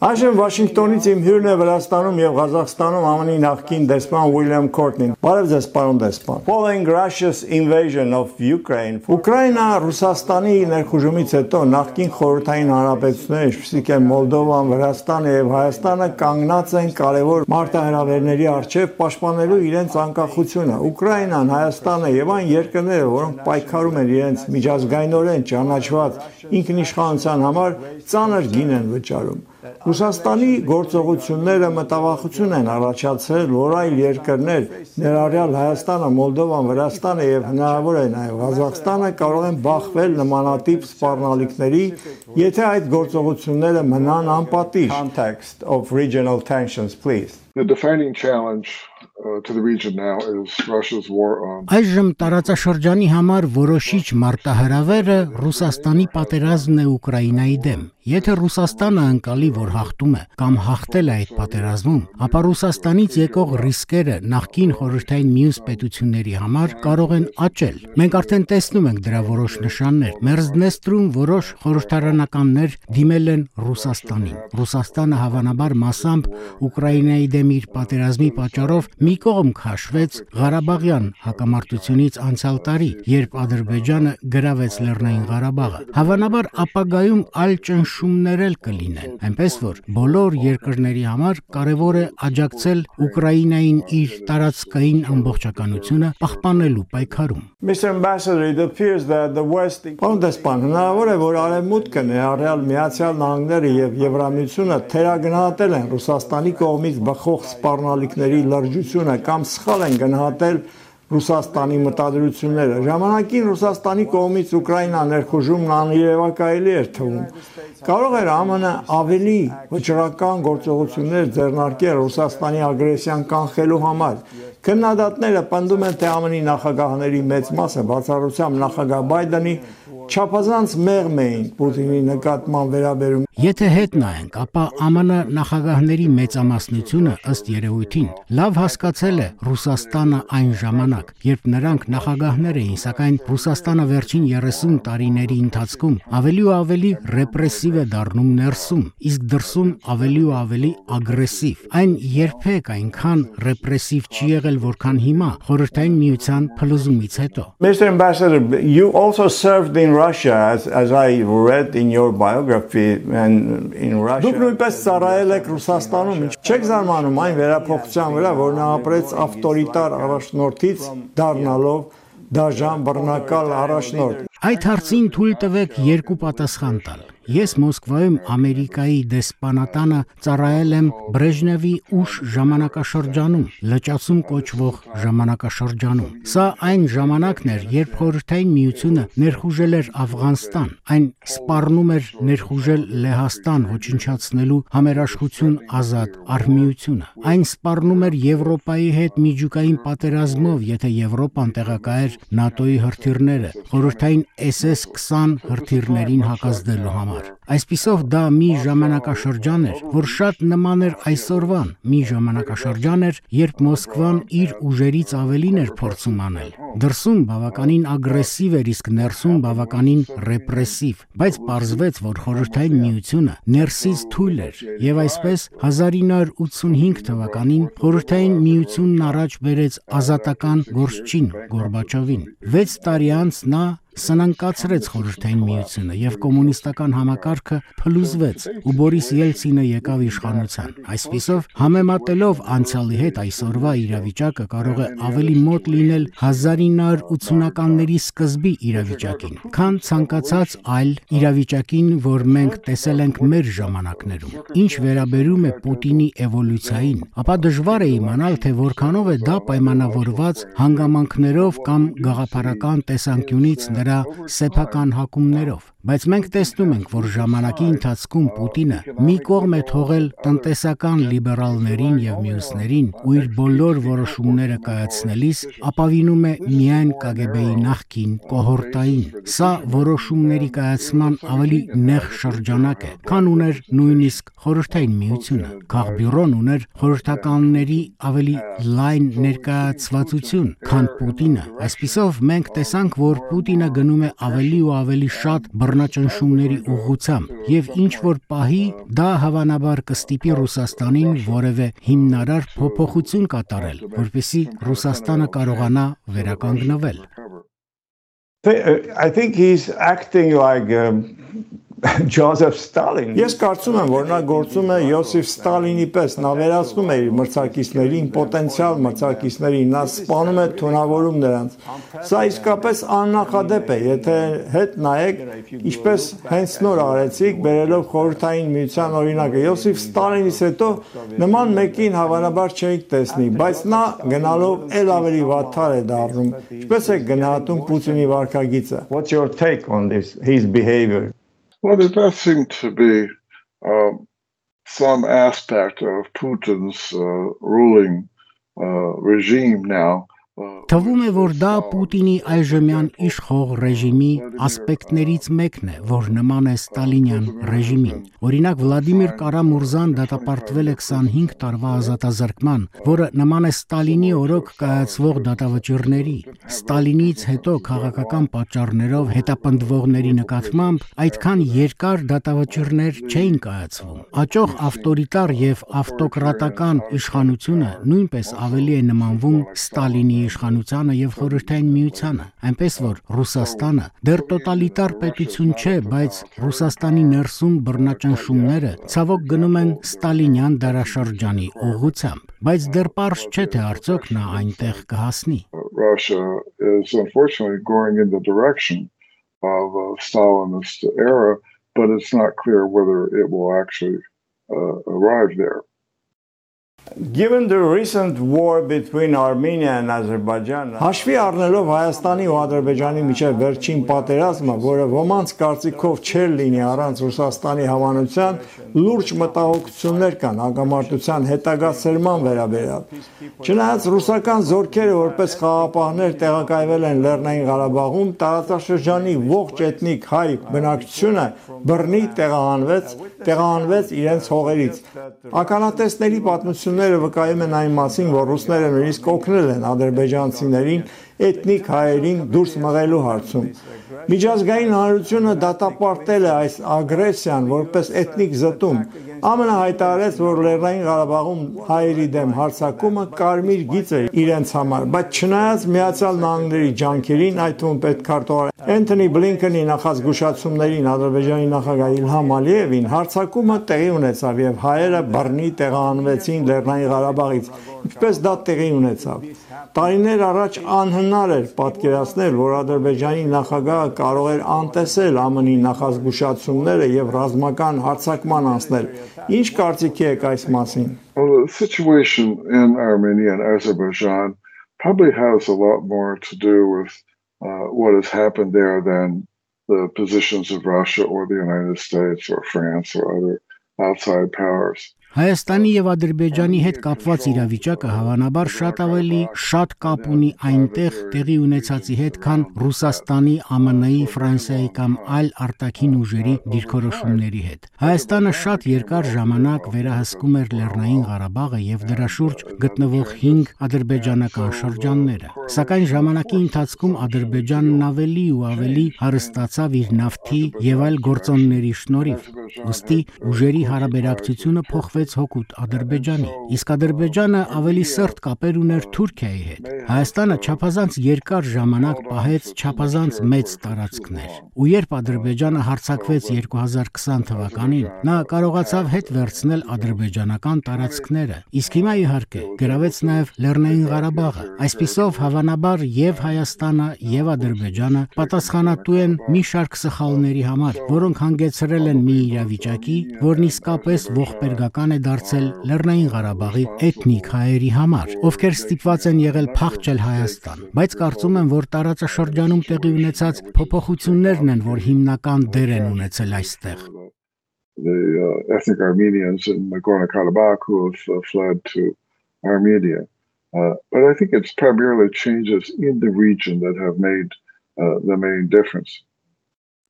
Այժմ Վաշինգտոնից իմ հյուրն է Վրաստանում եւ Ղազախստանում ԱՄՆ-ի նախկին դեսպան Ուիլյամ Քորտնին։ Բարև ձեզ, պարոն դեսպան։ Following Russia's invasion of Ukraine, Ուկրաինա Ռուսաստանի ներխուժումից հետո նախկին խորհրդային հանրապետությունները, ինչպիսիք են Մոլդովան, Վրաստանը եւ Հայաստանը, կանգնած են կարևոր մարտահրավերների առջեւ պաշտպանելու իրենց անկախությունը։ Ուկրաինան, Հայաստանը եւ այն երկրները, որոնք պայքարում են իրենց միջազգայինորեն ճանաչված ինքնիշխանության համար, ծանր գին են վճարում։ Ռուսաստանի գործողությունները մտավախություն են առաջացրել, որ այլ երկրներ, ներառյալ Հայաստանը, Մոլդովան, Վրաստանը եւ հնարավոր է նաեւ Ղազախստանը կարող են բախվել նմանատիպ սպառնալիքների, եթե այդ գործողությունները մնան անպատիժ. Context of regional tensions, please. The defining challenge to the region now is Russia's war on. Այժմ տարածաշրջանի համար որոշիչ մարտահրավերը Ռուսաստանի պատերազմն է Ուկրաինայի դեմ։ Եթե Ռուսաստանը անկալի, որ հաղթում է կամ հաղթել է այդ պատերազմում, ապա Ռուսաստանից եկող ռիսկերը նախկին խորհրդային մյուս պետությունների համար կարող են աճել։ Մենք արդեն տեսնում ենք դրա որոշ նշաններ։ Մերձդնեստրում որոշ խորհրդարանականներ դիմել են Ռուսաստանին։ Ռուսաստանը հավանաբար մասամբ Ուկրաինայի դեմ իր պատերազմի պատճառով մի կողմ քաշվեց Ղարաբաղյան հակամարտությունից անցյալ տարի, երբ Ադրբեջանը գրավեց Լեռնային Ղարաբաղը։ Հավանաբար ապագայում այլ շումներ էլ կլինեն, այնպես որ բոլոր երկրների համար կարևոր է աջակցել Ուկրաինային իր տարածքային ամբողջականությունը պահպանելու պայքարում։ Mr. Ambassador, it appears that the West հնարավոր է, որ Արևմուտքը, ներառյալ Միացյալ Նահանգները եւ Եվրամիությունը թերագնահատել են Ռուսաստանի կողմից բխող սպառնալիքների լրջությունը կամ սխալ են գնահատել Ռուսաստանի մտադրությունները։ Ժամանակին Ռուսաստանի կողմից Ուկրաինա ներխուժումն աներևակայելի էր թվում։ Կարող էր ԱՄՆ ավելի վճռական գործողություններ ձեռնարկել Ռուսաստանի ագրեսիան կանխելու համար։ Քննադատները պնդում են, թե ԱՄՆ-ի նախագահների մեծ մասը, բացառությամբ նախագահ Բայդենի, չափազանց մեղմ էին Պուտինի նկատմամբ վերաբերում։ Եթե հետ նայենք, ապա ԱՄՆ նախագահների մեծամասնությունը ըստ երևույթին լավ հասկացել է Ռուսաստանը այն ժամանակ, երբ նրանք նախագահներ էին, սակայն Ռուսաստանը վերջին 30 տարիների ընթացքում ավելի ու ավելի ռեպրեսիվ է դառնում ներսում, իսկ դրսում ավելի ու ավելի ագրեսիվ։ Այն երբեք այնքան ռեպրեսիվ չի եղել, որքան հիմա խորհրդային միության փլուզումից հետո։ Mr. Ambassador, you also served in Russia, as I read in your biography, and in Russia. Դուք նույնպես ծառայել եք Ռուսաստանում, չեք զարմանում այն վերափոխության վրա, որ նա ապրեց ավտորիտար առաջնորդից դառնալով դաժան բռնակալ առաջնորդ։ Այդ հարցին թույլ տվեք երկու պատասխան տալ։ Ես Մոսկվայում Ամերիկայի դեսպանատանը ծառայել եմ Բրեժնևի ուշ ժամանակաշրջանում, լճացում կոչվող ժամանակաշրջանում։ Սա այն ժամանակն էր, երբ խորհրդային միությունը ներխուժել էր Աֆղանստան, այն սպառնում էր ներխուժել Լեհաստան, ոչնչացնելու համերաշխություն ազատ արհմիությունը։ Այն սպառնում էր Եվրոպայի հետ միջուկային պատերազմով, եթե Եվրոպան տեղակայեր ՆԱՏՕ-ի հրթիռները, խորհրդային SS-20 հրթիռներին հակազդելու համար։ Այսպիսով դա մի ժամանակաշրջան էր, որ շատ նման էր այսօրվան, մի ժամանակաշրջան էր, երբ Մոսկվան իր ուժերից ավելին էր փորձում անել։ Դրսում բավականին ագրեսիվ էր, իսկ ներսում բավականին ռեպրեսիվ, բայց պարզվեց, որ խորհրդային միությունը ներսից թույլ էր, եւ այսպես 1985 թվականին խորհրդային միությունն առաջ բերեց ազատական գործչին Գորբաչովին։ 6 տարի անց նա սնանկացրեց խորհրդային միությունը եւ կոմունիստական համակարգը փլուզվեց ու Բորիս Ելցինը եկավ իշխանության։ Այսպիսով, համեմատելով անցյալի հետ այսօրվա իրավիճակը կարող է ավելի մոտ լինել 1980-ականների սկզբի իրավիճակին, քան ցանկացած այլ իրավիճակին, որ մենք տեսել ենք մեր ժամանակներում։ Ինչ վերաբերում է Պուտինի էվոլյուցիային, ապա դժվար է իմանալ, թե որքանով է դա պայմանավորված հանգամանքներով կամ գաղափարական տեսանկյունից նրա սեփական հակումներով, բայց մենք տեսնում ենք, որ ժամանակի ընթացքում Պուտինը մի կողմ է թողել տնտեսական լիբերալներին եւ մյուսներին ու իր բոլոր որոշումները կայացնելիս ապավինում է միայն KGB-ի նախկին կոհորտային։ Սա որոշումների կայացման ավելի նեղ շրջանակ է, քան ուներ նույնիսկ խորհրդային միությունը։ Քաղբյուրոն ուներ խորհրդականների ավելի լայն ներկայացվածություն, քան Պուտինը։ Այսպիսով մենք տեսանք, որ Պուտինը գնում է ավելի ու ավելի շատ բռնաճնշումների ուղղությամբ եւ ինչ որ պահի դա հավանաբար կստիպի Ռուսաստանին որևէ հիմնարար փոփոխություն կատարել, որպեսզի Ռուսաստանը կարողանա վերականգնվել։ I think he's acting like Joseph Stalin. Ես կարծում եմ, որ նա գործում է Յոսիֆ Ստալինի պես, նա վերացնում է իր մրցակիցներին, պոտենցիալ մրցակիցներին, նա սպանում է, թունավորում նրանց։ Սա իսկապես աննախադեպ է, եթե հետ նայեք, ինչպես հենց նոր արեցիք, բերելով խորհրդային միության օրինակը։ Յոսիֆ Ստալինից հետո նման մեկին հավանաբար չէիք տեսնի, բայց նա գնալով էլ ավելի վատթար է դառնում։ Ինչպես է գնահատում Պուտինի վարքագիծը։ What's your take on this, his behavior? Well, there does seem to be some aspect of Putin's ruling regime now. Թվում է, որ դա Պուտինի այժմյան իշխող ռեժիմի ասպեկտներից մեկն է, որ նման է Ստալինյան ռեժիմին։ Օրինակ Վլադիմիր Կարամուրզան դատապարտվել է 25 տարվա ազատազրկման, որը նման է Ստալինի օրոք կայացվող դատավճիռների։ Ստալինից հետո քաղաքական պատճառներով հետապնդվողների նկատմամբ այդքան երկար դատավճիռներ չէին կայացվում։ Աճող ավտորիտար եւ ավտոկրատական իշխանությունը նույնպես ավելի է նմանվում Ստալինի իշխանությանը եւ խորհրդային միությանը, այնպես որ Ռուսաստանը դեռ տոտալիտար պետություն չէ, բայց Ռուսաստանի ներսում բռնաճնշումները ցավոք գնում են Ստալինյան դարաշրջանի ուղղությամբ, բայց դեռ պարզ չէ թե արդյոք նա այնտեղ կհասնի։ Russia is unfortunately going in the direction of a Stalinist era, but it's not clear whether it will actually arrive there. Given the recent war between Armenia and Azerbaijan, հաշվի առնելով Հայաստանի ու Ադրբեջանի միջև վերջին պատերազմը, որը ոմանց կարծիքով չէր լինի առանց Ռուսաստանի հավանության, լուրջ մտահոգություններ կան հակամարտության հետագա սերման վերաբերյալ։ Չնայած ռուսական զորքերը որպես խաղապահներ տեղակայվել են Լեռնային Ղարաբաղում, տարածաշրջանի ողջ էթնիկ հայ բնակչությունը բռնի տեղահանվեց իրենց հողերից։ Ականատեսների պատմությունները վկայում են այն մասին, որ ռուսները նույնիսկ օգնել են ադրբեջանցիներին էթնիկ հայերին դուրս մղելու հարցում։ Միջազգային հանրությունը դատապարտել է այս ագրեսիան որպես էթնիկ զտում։ ԱՄՆ հայտարարեց, որ Լեռնային Ղարաբաղում հայերի դեմ հարձակումը կարմիր գիծ է իրենց համար, բայց չնայած Միացյալ Նահանգների ջանքերին, այդ թվում պետքարտուղար Էնթոնի Բլինքենի նախազգուշացումներին Ադրբեջանի նախագահ Իլհամ Ալիևին, հարձակումը տեղի ունեցավ եւ հայերը բռնի տեղահանվեցին Լեռնային Ղարաբաղից, ինչպես դա տեղի ունեցավ։ Տարիներ առաջ անհնար էր պատկերացնել, որ Ադրբեջանի նախագահը կարող էր անտեսել ԱՄՆ-ի նախազգուշացումները եւ ռազմական հարձակման անցնել։ Ինչ կարծիքի եք այս մասին։ Well, the situation in Armenia and Azerbaijan probably has a lot more to do with what has happened there than the positions of Russia or the United States or France or other outside powers. Հայաստանի եւ Ադրբեջանի հետ կապված իրավիճակը հավանաբար շատ կապ ունի այնտեղ տեղի ունեցածի հետ, քան Ռուսաստանի, ԱՄՆ-ի, Ֆրանսիայի կամ այլ արտաքին ուժերի դիրքորոշումների հետ։ Հայաստանը շատ երկար ժամանակ վերահսկում էր Լեռնային Ղարաբաղը եւ դրա շուրջ գտնվող 5 ադրբեջանական շրջանները։ Սակայն ժամանակի ընթացքում Ադրբեջանն ավելի ու ավելի հարստացավ իր նավթի եւ այլ գործոնների շնորհիվ։ Ոստի ուժերի հարաբերակցությունը փոխվեց հօգուտ Ադրբեջանի, իսկ Ադրբեջանը ավելի սերտ կապեր ուներ Թուրքիայի հետ։ Հայաստանը չափազանց երկար ժամանակ պահեց չափազանց մեծ տարածքներ։ Ու երբ Ադրբեջանը հարձակվեց 2020 թվականին, նա կարողացավ հետ վերցնել ադրբեջանական տարածքները, իսկ հիմա իհարկե գրավեց նաև Լեռնային Ղարաբաղը։ Այսպիսով հավանաբար եւ Հայաստանը եւ Ադրբեջանը պատասխանատու են մի շարք սխալների համար, որոնք հանգեցրել են մի իրավիճակի, որն իսկապես ողբերգական է դարձել Լեռնային Ղարաբաղի էթնիկ հայերի համար, ովքեր ստիպված են եղել փախչել Հայաստան, բայց կարծում եմ, որ տարածաշրջանում տեղի ունեցած փոփոխություններն են, որ հիմնական դեր են ունեցել այստեղ։ The ethnic Armenians in Nagorno-Karabakh who have fled to Armenia. But I think it's primarily changes in the region that have made the main difference.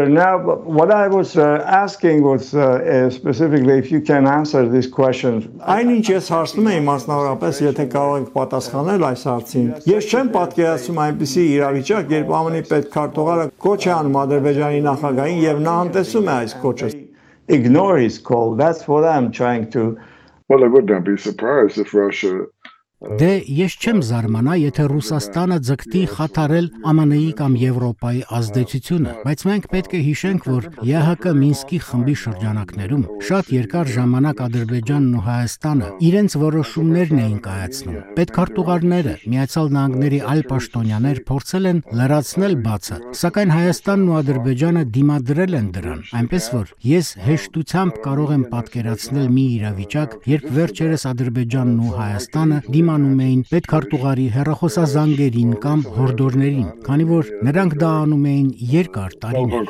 Now, what I was asking was specifically if you can answer this question. Այնինչ ես հարցնում եմ մասնավորապես, եթե կարող եք պատասխանել այս հարցին։ Ես չեմ պատկերացնում այնպիսի իրավիճակ, երբ ԱՄՆ պետքարտուղարը կոչ է անում Ադրբեջանի նախագահին եւ նա անտեսում է այս կոչը։ Ignore his call. That's what I'm trying to. Well, I would not be surprised if Russia. Դե ես չեմ զարմանա, եթե Ռուսաստանը ձգտի խաթարել ԱՄՆ-ի կամ Եվրոպայի ազդեցությունը, բայց մենք պետք է հիշենք, որ ԵՀԿ Մինսկի խմբի շրջանակներում շատ երկար ժամանակ Ադրբեջանն ու Հայաստանը իրենց որոշումներն էին կայացնում։ Պետքարտուղարները, Միացյալ Նահանգների այլ պաշտոնյաներ փորձել են լրացնել բացը, սակայն Հայաստանն ու Ադրբեջանը դիմադրել են դրան, այնպես որ ես հեշտությամբ կարող եմ պատկերացնել մի իրավիճակ, երբ վերջերս Ադրբեջանն ու Հայաստանը անում էին պետքարտուղարի հեռախոսազանգերին կամ հորդորներին, քանի որ նրանք դա անում էին երկար տարիներ։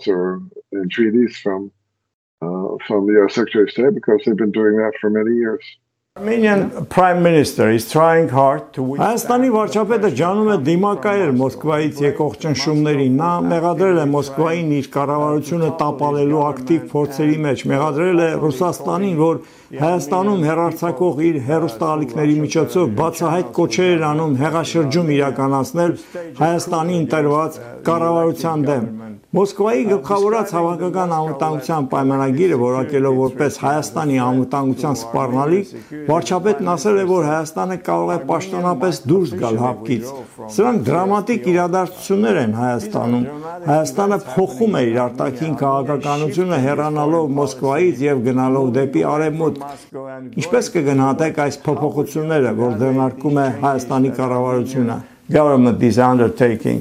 From the Secretary of State because they've been doing that for many years. Armenian Prime Minister is trying hard to win. Հայաստանի վարչապետը ջանում է դիմակայել Մոսկվայից եկող ճնշումներին։ Նա մեղադրել է Մոսկվային իր կառավարությունը տապալելու ակտիվ փորձերի մեջ, մեղադրել է Ռուսաստանին, որ Հայաստանում հեռարձակող իր հեռուստաալիքների միջոցով բացահայտ կոչեր էր անում հեղաշրջում իրականացնել Հայաստանի ընտրված կառավարության դեմ։ Մոսկվայի գլխավորած հավաքական անվտանգության պայմանագիրը որակելով որպես Հայաստանի անվտանգության սպառնալիք, վարչապետն ասել է, որ Հայաստանը կարող է պաշտոնապես դուրս գալ հապկից։ Սրանք դրամատիկ իրադարձություններ են Հայաստանում։ Հայաստանը փոխում է իր արտաքին քաղաքականությունը հեռանալով Մոսկվայից եւ գնալով դեպի արևմուտք։ Ինչպես կգնահատեք այս փոփոխությունները, որ ձեռնարկում է Հայաստանի կառավարությունը? Government is undertaking.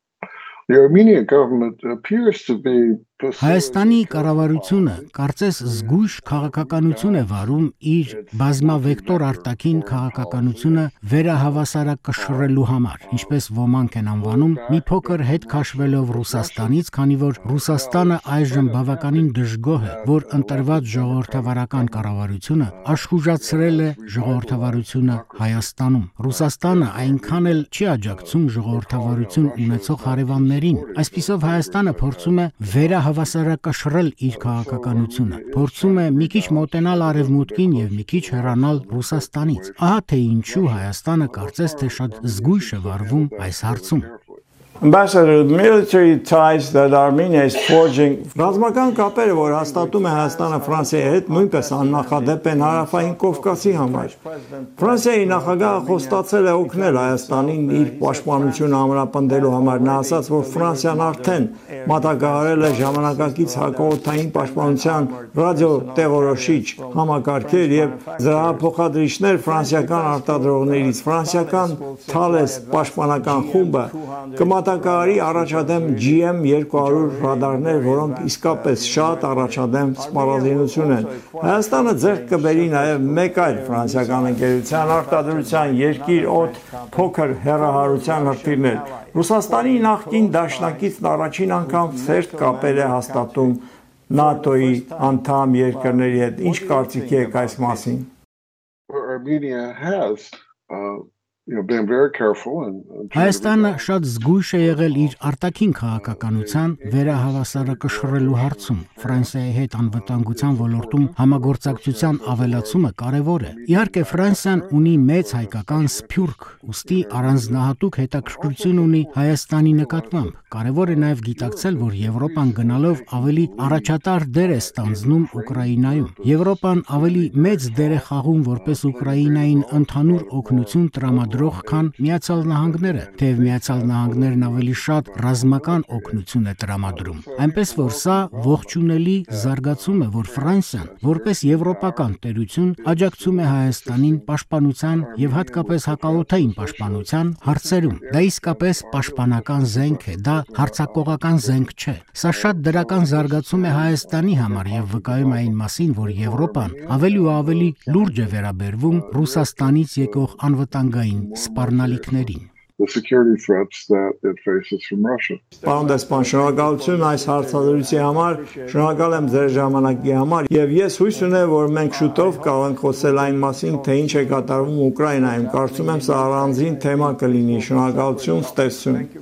The Armenian government appears to be. Հայաստանի կառավարությունը կարծես զգույշ քաղաքականություն է վարում իր բազմավեկտոր արտաքին քաղաքականությունը վերահավասարակշռելու համար, ինչպես ոմանք են անվանում, մի փոքր հետ քաշվելով Ռուսաստանից, քանի որ Ռուսաստանը այժմ բավականին դժգոհ է, որ ընտրված ժողովրդավարական կառավարությունը աշխուժացրել է ժողովրդավարությունը Հայաստանում։ Ռուսաստանը այնքան էլ չի աջակցում ժողովրդավարություն ունեցող հարևաններին։ Այսպիսով Հայաստանը փորձում է հավասարակշռել իր քաղաքականությունը, փորձում է մի քիչ մոտենալ արևմուտքին եւ մի քիչ հեռանալ Ռուսաստանից։ Ահա թե ինչու Հայաստանը կարծես թե շատ զգույշ է վարվում այս հարցում։ Ambassador, military ties that Armenia is forging. Ռազմական կապերը, որ հաստատում է Հայաստանը Ֆրանսիայի հետ, նույնպես աննախադեպ են Հարավային Կովկասի համար։ Ֆրանսիայի նախագահը խոստացել է օգնել Հայաստանին իր պաշտպանությունը ամրապնդելու համար։ Նա ասաց, որ Ֆրանսիան արդեն մատակարարել է ժամանակակից հակաօդային պաշտպանության ռադիոտեղորոշիչ համակարգեր եւ զրահափոխադրիչներ ֆրանսիական արտադրողներից։ Ֆրանսիական Thales պաշտպանական խումբը կմատակարարի առաջադեմ GM200 ռադարներ, որոնք իսկապես շատ առաջադեմ սպառազինություն են։ Հայաստանը ձեռք կբերի նաև մեկ այլ ֆրանսիական ընկերության արտադրության երկիր օդ փոքր հեռահարության հրթիռներ։ Ռուսաստանի նախկին դաշնակիցն առաջին անգամ սերտ կապեր է հաստատում ՆԱՏՕ-ի անդամ երկրների հետ։ Ինչ կարծիքի եք այս մասին? Armenia has been very careful and Հայաստանը շատ զգույշ է եղել իր արտաքին քաղաքականության վերահավասարակշռելու հարցում։ Ֆրանսիայի հետ անվտանգության ոլորտում համագործակցության ավելացումը կարևոր է։ Իհարկե Ֆրանսիան ունի մեծ հայկական սփյուռք, ուստի առանձնահատուկ հետաքրքրություն ունի Հայաստանի նկատմամբ։ Կարևոր է նաև գիտակցել, որ Եվրոպան գնալով ավելի առաջատար դեր է ստանձնում Ուկրաինայում։ Եվրոպան ավելի մեծ դեր է խաղում որպես Ուկրաինային ընդհանուր օգնություն տրամադրող, քան Միացյալ Նահանգները, թեև Միացյալ Նահանգներն ավելի շատ ռազմական օգնություն է տրամադրում։ Այնպես որ սա ողջունելի զարգացում է, որ Ֆրանսիան որպես եվրոպական տերություն աջակցում է Հայաստանին պաշտպանության եւ հատկապես հակաօդային պաշտպանության հարցերում։ Դա իսկապես պաշտպանական զենք է, դա հարցակողական զենք չէ։ Սա շատ դրական զարգացում է Հայաստանի համար եւ վկայում այն մասին, որ Եվրոպան ավելի ու ավելի լուրջ է վերաբերվում Ռուսաստանից եկող անվտանգային սպառնալիքներին։ The security threats that it faces from Russia. Պարոն դեսպան, շնորհակալություն այս հարցադրույցի համար, շնորհակալ եմ ձեր ժամանակի համար եւ ես հույս ունեմ, որ մենք շուտով կարող ենք խոսել այն մասին, թե ինչ է կատարվում Ուկրաինայում։ Կարծում եմ սա առանձին թեմա կլինի։ Շնորհակալություն, ստեսություն։